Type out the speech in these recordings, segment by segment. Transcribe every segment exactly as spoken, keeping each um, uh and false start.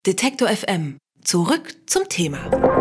Detektor F M. Zurück zum Thema.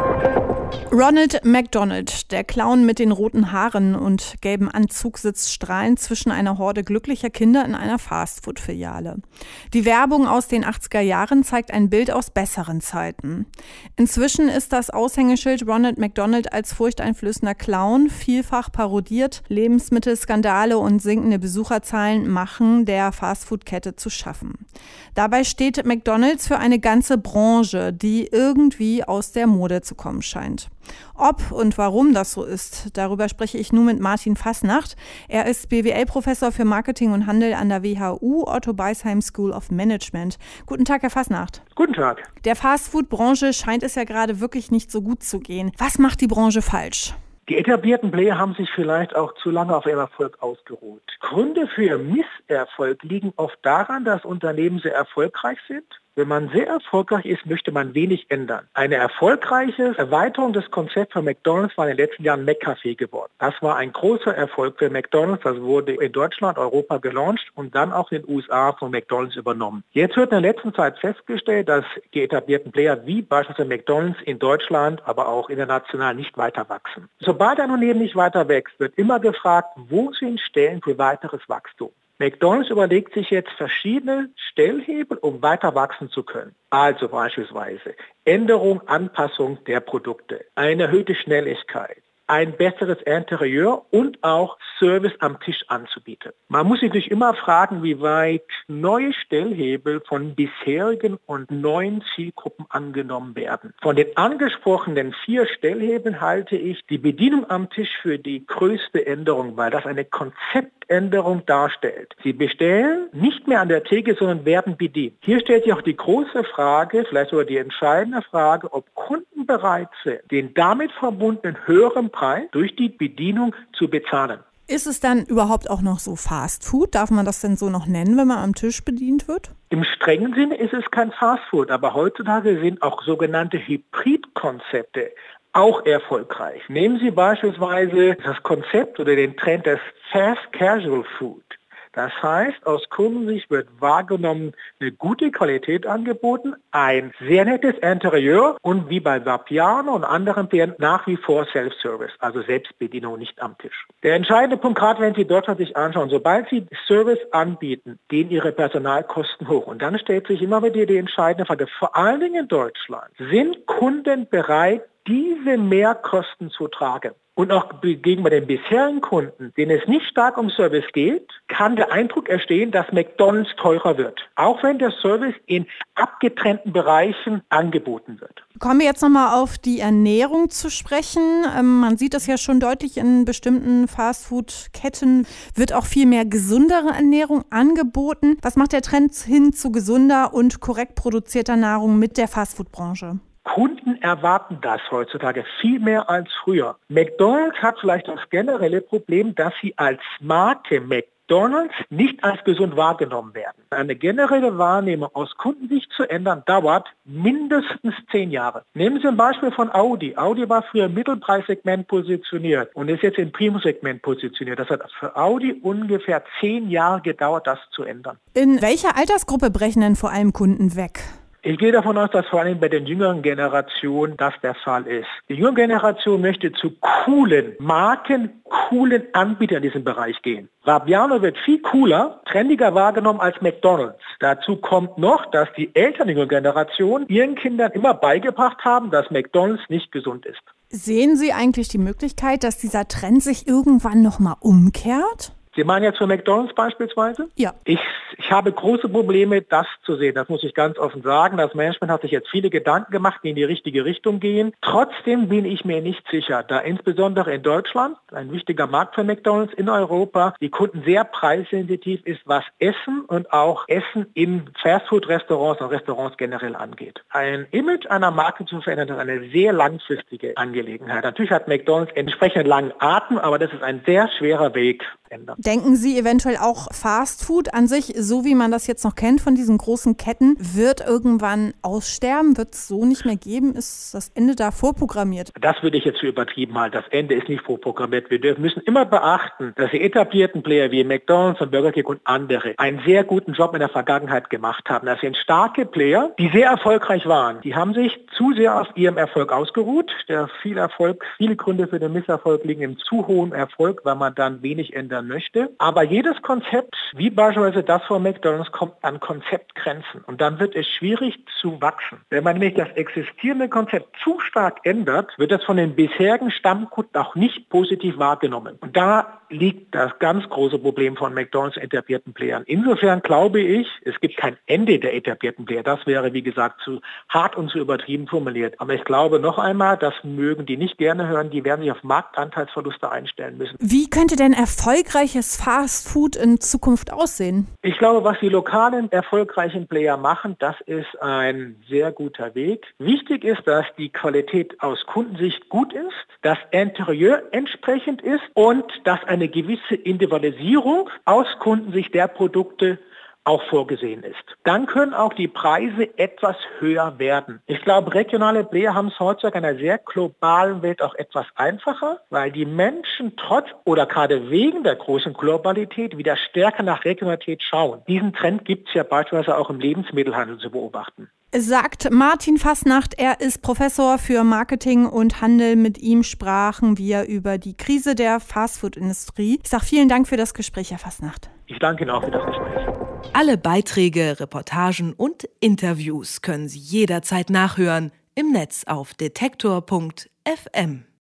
Ronald McDonald, der Clown mit den roten Haaren und gelbem Anzug, sitzt strahlend zwischen einer Horde glücklicher Kinder in einer Fastfood-Filiale. Die Werbung aus den achtziger Jahren zeigt ein Bild aus besseren Zeiten. Inzwischen ist das Aushängeschild Ronald McDonald als furchteinflößender Clown vielfach parodiert. Lebensmittelskandale und sinkende Besucherzahlen machen der Fastfood-Kette zu schaffen. Dabei steht McDonald's für eine ganze Branche, die irgendwie aus der Mode zu kommen scheint. Ob und warum das so ist, darüber spreche ich nun mit Martin Fasnacht. Er ist B W L-Professor für Marketing und Handel an der W H U Otto Beisheim School of Management. Guten Tag, Herr Fasnacht. Guten Tag. Der Fastfood-Branche scheint es ja gerade wirklich nicht so gut zu gehen. Was macht die Branche falsch? Die etablierten Player haben sich vielleicht auch zu lange auf ihren Erfolg ausgeruht. Gründe für ihr Misserfolg liegen oft daran, dass Unternehmen sehr erfolgreich sind. Wenn man sehr erfolgreich ist, möchte man wenig ändern. Eine erfolgreiche Erweiterung des Konzepts von McDonald's war in den letzten Jahren McCafé geworden. Das war ein großer Erfolg für McDonald's. Das wurde in Deutschland, Europa gelauncht und dann auch in den U S A von McDonald's übernommen. Jetzt wird in der letzten Zeit festgestellt, dass die etablierten Player wie beispielsweise McDonald's in Deutschland, aber auch international nicht weiter wachsen. Sobald ein Unternehmen nicht weiter wächst, wird immer gefragt, wo sind Stellen für weiteres Wachstum? McDonald's überlegt sich jetzt verschiedene Stellhebel, um weiter wachsen zu können. Also beispielsweise Änderung, Anpassung der Produkte, eine erhöhte Schnelligkeit, ein besseres Interieur und auch Service am Tisch anzubieten. Man muss sich natürlich immer fragen, wie weit neue Stellhebel von bisherigen und neuen Zielgruppen angenommen werden. Von den angesprochenen vier Stellhebeln halte ich die Bedienung am Tisch für die größte Änderung, weil das eine Konzeptänderung darstellt. Sie bestellen nicht mehr an der Theke, sondern werden bedient. Hier stellt sich auch die große Frage, vielleicht sogar die entscheidende Frage, ob Kunden bereit sind, den damit verbundenen höheren Preis durch die Bedienung zu bezahlen. Ist es dann überhaupt auch noch so Fast Food? Darf man das denn so noch nennen, wenn man am Tisch bedient wird? Im strengen Sinne ist es kein Fast Food, aber heutzutage sind auch sogenannte Hybridkonzepte auch erfolgreich. Nehmen Sie beispielsweise das Konzept oder den Trend des Fast Casual Food. Das heißt, aus Kundensicht wird wahrgenommen eine gute Qualität angeboten, ein sehr nettes Interieur und wie bei Vapiano und anderen Playern nach wie vor Self-Service, also Selbstbedienung nicht am Tisch. Der entscheidende Punkt, gerade wenn Sie Deutschland sich anschauen, sobald Sie Service anbieten, gehen Ihre Personalkosten hoch. Und dann stellt sich immer wieder die entscheidende Frage, vor allen Dingen in Deutschland, sind Kunden bereit, diese Mehrkosten zu tragen? Und auch gegenüber den bisherigen Kunden, denen es nicht stark um Service geht, kann der Eindruck entstehen, dass McDonald's teurer wird. Auch wenn der Service in abgetrennten Bereichen angeboten wird. Kommen wir jetzt nochmal auf die Ernährung zu sprechen. Ähm, man sieht das ja schon deutlich in bestimmten Fastfood-Ketten. Wird auch viel mehr gesundere Ernährung angeboten. Was macht der Trend hin zu gesunder und korrekt produzierter Nahrung mit der Fastfood-Branche? Kunden erwarten das heutzutage viel mehr als früher. McDonald's hat vielleicht das generelle Problem, dass sie als Marke McDonald's nicht als gesund wahrgenommen werden. Eine generelle Wahrnehmung aus Kundensicht zu ändern, dauert mindestens zehn Jahre. Nehmen Sie ein Beispiel von Audi. Audi war früher im Mittelpreissegment positioniert und ist jetzt im Premium-Segment positioniert. Das hat für Audi ungefähr zehn Jahre gedauert, das zu ändern. In welcher Altersgruppe brechen denn vor allem Kunden weg? Ich gehe davon aus, dass vor allem bei den jüngeren Generationen das der Fall ist. Die jüngere Generation möchte zu coolen Marken, coolen Anbietern in diesem Bereich gehen. Vapiano wird viel cooler, trendiger wahrgenommen als McDonald's. Dazu kommt noch, dass die älteren jüngeren Generationen ihren Kindern immer beigebracht haben, dass McDonald's nicht gesund ist. Sehen Sie eigentlich die Möglichkeit, dass dieser Trend sich irgendwann nochmal umkehrt? Sie meinen jetzt für McDonald's beispielsweise? Ja. Ich, ich habe große Probleme, das zu sehen. Das muss ich ganz offen sagen. Das Management hat sich jetzt viele Gedanken gemacht, die in die richtige Richtung gehen. Trotzdem bin ich mir nicht sicher, da insbesondere in Deutschland, ein wichtiger Markt für McDonald's, in Europa, die Kunden sehr preissensitiv ist, was Essen und auch Essen in Fastfood-Restaurants und Restaurants generell angeht. Ein Image einer Marke zu verändern, ist eine sehr langfristige Angelegenheit. Natürlich hat McDonald's entsprechend langen Atem, aber das ist ein sehr schwerer Weg. ändern. Denken Sie eventuell auch Fastfood an sich, so wie man das jetzt noch kennt von diesen großen Ketten, wird irgendwann aussterben? Wird es so nicht mehr geben? Ist das Ende da vorprogrammiert? Das würde ich jetzt für übertrieben halten. Das Ende ist nicht vorprogrammiert. Wir dürfen, müssen immer beachten, dass die etablierten Player wie McDonald's und Burger King und andere einen sehr guten Job in der Vergangenheit gemacht haben. Das sind starke Player, die sehr erfolgreich waren. Die haben sich zu sehr auf ihrem Erfolg ausgeruht. Der viel Erfolg, viele Gründe für den Misserfolg liegen im zu hohen Erfolg, weil man dann wenig ändern möchte. Aber jedes Konzept, wie beispielsweise das von McDonald's, kommt an Konzeptgrenzen. Und dann wird es schwierig zu wachsen. Wenn man nämlich das existierende Konzept zu stark ändert, wird das von den bisherigen Stammkunden auch nicht positiv wahrgenommen. Und da liegt das ganz große Problem von McDonald's etablierten Playern. Insofern glaube ich, es gibt kein Ende der etablierten Player. Das wäre, wie gesagt, zu hart und zu übertrieben formuliert. Aber ich glaube noch einmal, das mögen die nicht gerne hören, die werden sich auf Marktanteilsverluste einstellen müssen. Wie könnte denn erfolgreiches Fastfood in Zukunft aussehen? Ich glaube, was die lokalen erfolgreichen Player machen, das ist ein sehr guter Weg. Wichtig ist, dass die Qualität aus Kundensicht gut ist, das Interieur entsprechend ist und dass eine gewisse Individualisierung aus Kundensicht der Produkte auch vorgesehen ist. Dann können auch die Preise etwas höher werden. Ich glaube, regionale Player haben es heutzutage in einer sehr globalen Welt auch etwas einfacher, weil die Menschen trotz oder gerade wegen der großen Globalität wieder stärker nach Regionalität schauen. Diesen Trend gibt es ja beispielsweise auch im Lebensmittelhandel zu beobachten. Sagt Martin Fasnacht, er ist Professor für Marketing und Handel. Mit ihm sprachen wir über die Krise der Fastfood-Industrie. Ich sage vielen Dank für das Gespräch, Herr Fasnacht. Ich danke Ihnen auch für das Gespräch. Alle Beiträge, Reportagen und Interviews können Sie jederzeit nachhören im Netz auf detektor punkt f m.